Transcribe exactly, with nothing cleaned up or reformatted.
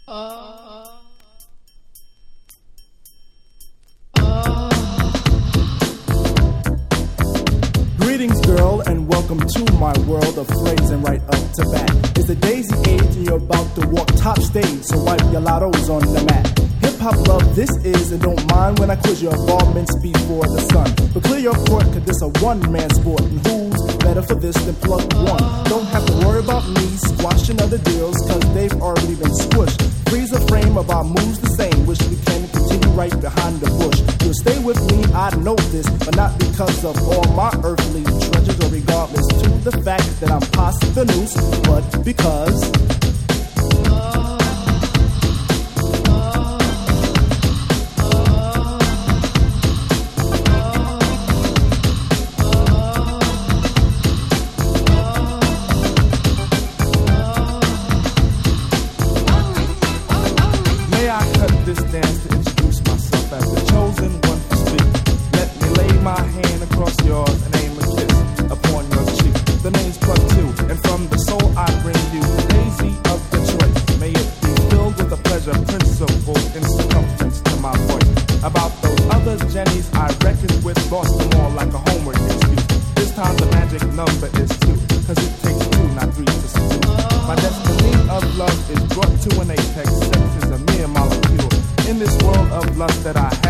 Greetings, girl, and welcome to my world of phrasing right up to bat. It's the daisy age and you're about to walk top stage, so wipe your lottos on the mat. Hip-hop love this is, and don't mind when I quiz your involvements before the sun. But clear your court, cause this a one-man sport, and who's better for this than plug one? Don't have to worry about me squashing other deals, cause they've already been squished. Freeze the frame of our moves the same, wish we can continue right behind the bush. You'll stay with me, I know this, but not because of all my earthly treasures, or regardless to the fact that I'm past the noose, but because lust that I